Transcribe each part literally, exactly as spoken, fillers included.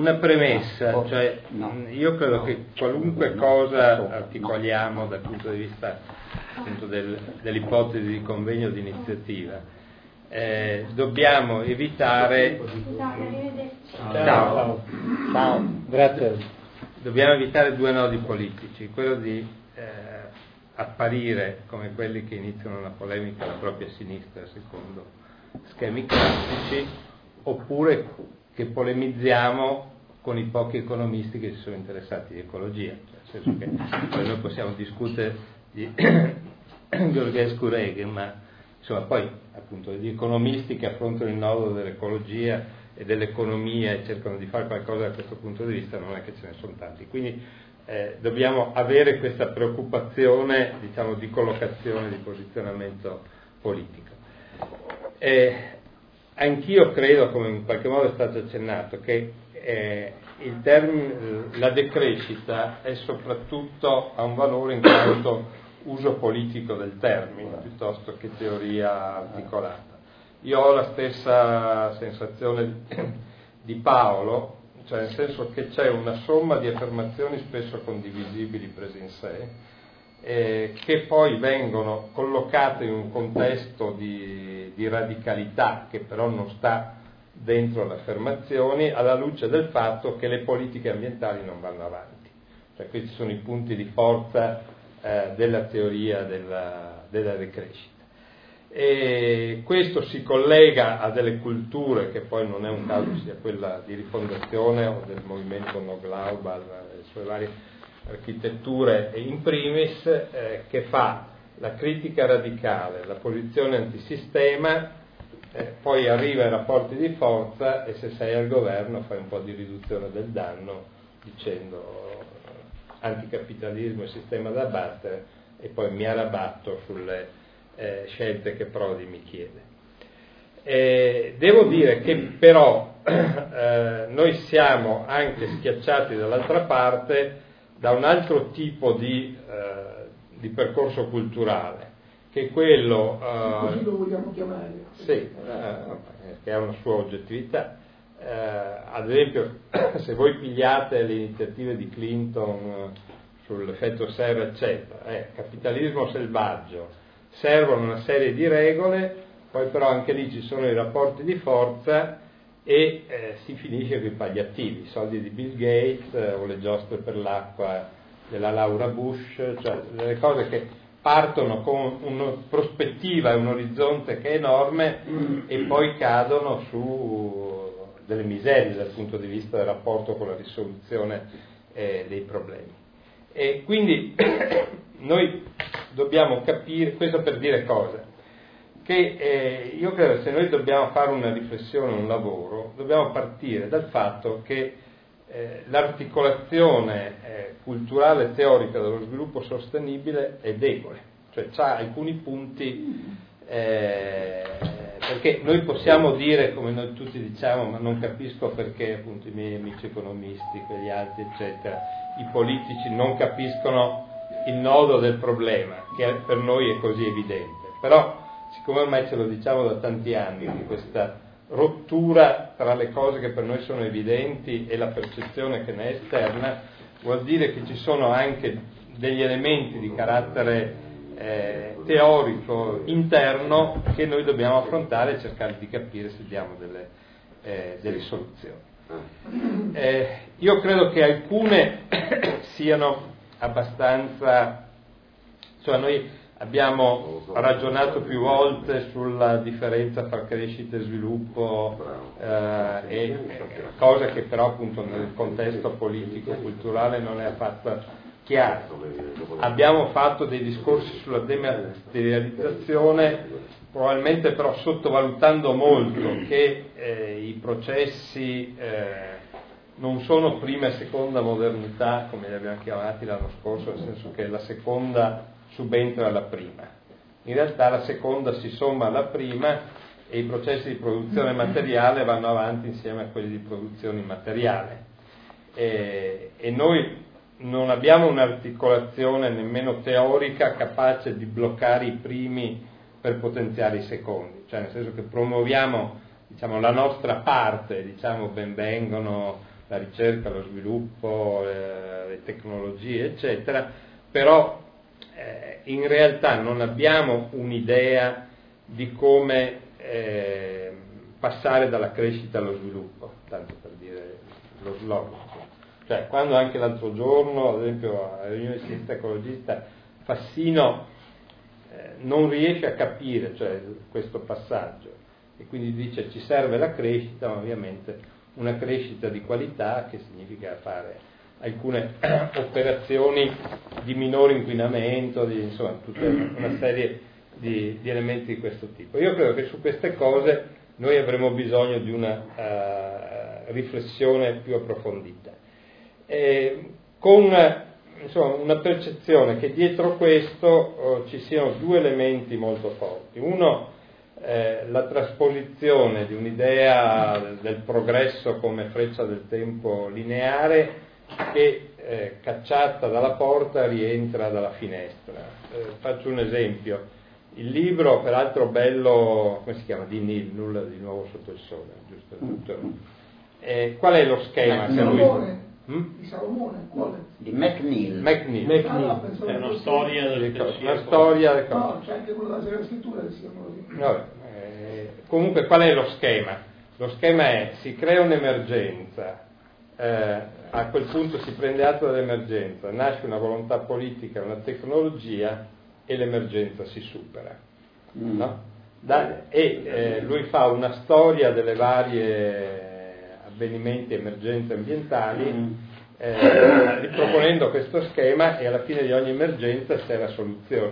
una premessa, cioè io credo che qualunque cosa articoliamo dal punto di vista appunto del, dell'ipotesi di convegno di iniziativa, eh, dobbiamo evitare ciao, ciao, grazie. Dobbiamo evitare due nodi politici, quello di eh, apparire come quelli che iniziano una polemica alla propria sinistra secondo schemi classici, oppure che polemizziamo con i pochi economisti che si sono interessati di ecologia, cioè, nel senso che poi noi possiamo discutere di Gheorghescu Reagan, ma insomma poi appunto gli economisti che affrontano il nodo dell'ecologia e dell'economia e cercano di fare qualcosa da questo punto di vista non è che ce ne sono tanti, quindi eh, dobbiamo avere questa preoccupazione, diciamo, di collocazione, di posizionamento politico. Eh, Anch'io credo, come in qualche modo è stato accennato, che eh, il termine, la decrescita è soprattutto ha un valore in quanto uso politico del termine, piuttosto che teoria articolata. Io ho la stessa sensazione di Paolo, cioè nel senso che c'è una somma di affermazioni spesso condivisibili prese in sé, Eh, che poi vengono collocate in un contesto di, di radicalità che però non sta dentro le affermazioni, alla luce del fatto che le politiche ambientali non vanno avanti. Cioè, questi sono i punti di forza eh, della teoria della, della decrescita. E questo si collega a delle culture, che poi non è un caso sia quella di Rifondazione o del movimento No Global, le sue varie architetture e in primis, eh, che fa la critica radicale, la posizione antisistema, eh, poi arriva ai rapporti di forza e se sei al governo fai un po' di riduzione del danno dicendo anticapitalismo e sistema da abbattere e poi mi arrabatto sulle eh, scelte che Prodi mi chiede. Eh, devo dire che però eh, noi siamo anche schiacciati dall'altra parte da un altro tipo di, eh, di percorso culturale, che è quello... Eh, così lo vogliamo chiamare. Sì, eh, che ha una sua oggettività. Eh, ad esempio, se voi pigliate le iniziative di Clinton eh, sull'effetto serra, eccetera, eh, capitalismo selvaggio, servono una serie di regole, poi però anche lì ci sono i rapporti di forza e eh, si finisce con i palliativi, i soldi di Bill Gates eh, o le giostre per l'acqua della Laura Bush, cioè delle cose che partono con una prospettiva e un orizzonte che è enorme e poi cadono su delle miserie dal punto di vista del rapporto con la risoluzione eh, dei problemi. E quindi noi dobbiamo capire, questo per dire cosa? Che eh, io credo che se noi dobbiamo fare una riflessione, un lavoro, dobbiamo partire dal fatto che eh, l'articolazione eh, culturale e teorica dello sviluppo sostenibile è debole, cioè ha alcuni punti, eh, perché noi possiamo dire, come noi tutti diciamo, ma non capisco perché appunto i miei amici economisti, quegli altri eccetera, i politici non capiscono il nodo del problema, che per noi è così evidente, però siccome ormai ce lo diciamo da tanti anni, di questa rottura tra le cose che per noi sono evidenti e la percezione che ne è esterna, vuol dire che ci sono anche degli elementi di carattere eh, teorico interno che noi dobbiamo affrontare e cercare di capire se diamo delle, eh, delle soluzioni. Eh, io credo che alcune siano abbastanza, cioè noi abbiamo ragionato più volte sulla differenza tra crescita e sviluppo, eh, e cosa che però appunto nel contesto politico-culturale non è affatto chiaro. Abbiamo fatto dei discorsi sulla dematerializzazione, probabilmente però sottovalutando molto che eh, i processi eh, non sono prima e seconda modernità, come li abbiamo chiamati l'anno scorso, nel senso che la seconda subentra alla prima. In realtà la seconda si somma alla prima e i processi di produzione materiale vanno avanti insieme a quelli di produzione immateriale. E, e noi non abbiamo un'articolazione nemmeno teorica capace di bloccare i primi per potenziare i secondi, cioè nel senso che promuoviamo, diciamo, la nostra parte, diciamo, ben vengono la ricerca, lo sviluppo, eh, le tecnologie, eccetera, però eh, in realtà non abbiamo un'idea di come eh, passare dalla crescita allo sviluppo, tanto per dire lo slogan. Cioè, quando anche l'altro giorno, ad esempio, alla riunione sinistra ecologista, Fassino eh, non riesce a capire, cioè, questo passaggio, e quindi dice ci serve la crescita, ma ovviamente una crescita di qualità, che significa fare alcune operazioni di minore inquinamento, di, insomma, tutta una serie di, di elementi di questo tipo. Io credo che su queste cose noi avremo bisogno di una uh, riflessione più approfondita, eh, con insomma, una percezione che dietro questo uh, ci siano due elementi molto forti. Uno, eh, la trasposizione di un'idea del, del progresso come freccia del tempo lineare che eh, cacciata dalla porta rientra dalla finestra. Eh, faccio un esempio. Il libro, peraltro bello, come si chiama? Di Nil, nulla di nuovo sotto il sole, giusto? Tutto. Eh, qual è lo schema? Di Salomone, lui... hmm? di Salomone, quale? Di McNeill. McNeill. McNeill. Ah, no, è una storia del cose, una storia del no, c'è anche quello della scrittura che si chiama così. No, eh, comunque qual è lo schema? Lo schema è si crea un'emergenza, eh, a quel punto si prende atto dell'emergenza, nasce una volontà politica, una tecnologia e l'emergenza si supera, mm. no? da, e eh, lui fa una storia delle varie avvenimenti, emergenze ambientali, mm. eh, riproponendo questo schema, e alla fine di ogni emergenza c'è la soluzione,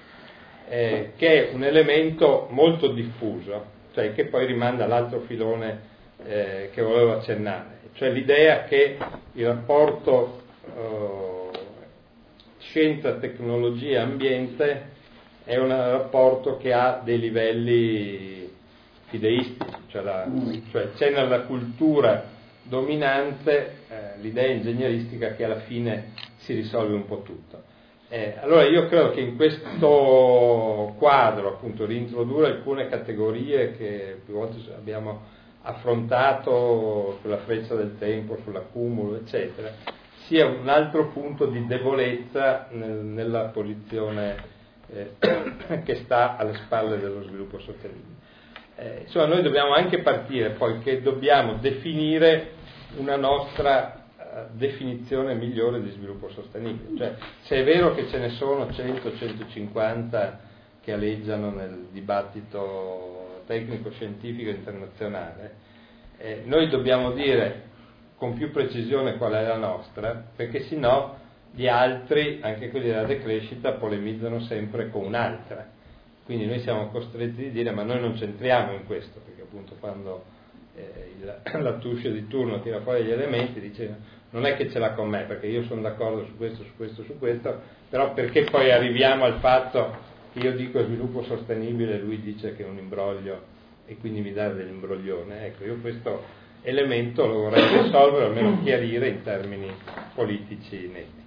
eh, che è un elemento molto diffuso, cioè che poi rimanda all'altro filone eh, che volevo accennare, cioè l'idea che il rapporto eh, scienza, tecnologia, ambiente è un rapporto che ha dei livelli fideistici, cioè, la, cioè c'è nella cultura dominante eh, l'idea ingegneristica che alla fine si risolve un po' tutto. Eh, allora io credo che in questo quadro, appunto, riintrodurre alcune categorie che più volte abbiamo affrontato sulla freccia del tempo, sull'accumulo, eccetera, sia un altro punto di debolezza nel, nella posizione eh, che sta alle spalle dello sviluppo sostenibile. Eh, insomma, noi dobbiamo anche partire poi che dobbiamo definire una nostra uh, definizione migliore di sviluppo sostenibile. Cioè, se è vero che ce ne sono cento centocinquanta che aleggiano nel dibattito tecnico-scientifico internazionale, eh, noi dobbiamo dire con più precisione qual è la nostra, perché sennò gli altri, anche quelli della decrescita, polemizzano sempre con un'altra. Quindi noi siamo costretti a dire ma noi non c'entriamo in questo, perché appunto quando eh, il, la touche di turno tira fuori gli elementi dice non è che ce l'ha con me, perché io sono d'accordo su questo, su questo, su questo, però perché poi arriviamo al fatto che io dico sviluppo sostenibile e lui dice che è un imbroglio e quindi mi dà dell'imbroglione. Ecco, io questo elemento lo vorrei risolvere, o almeno chiarire in termini politici netti.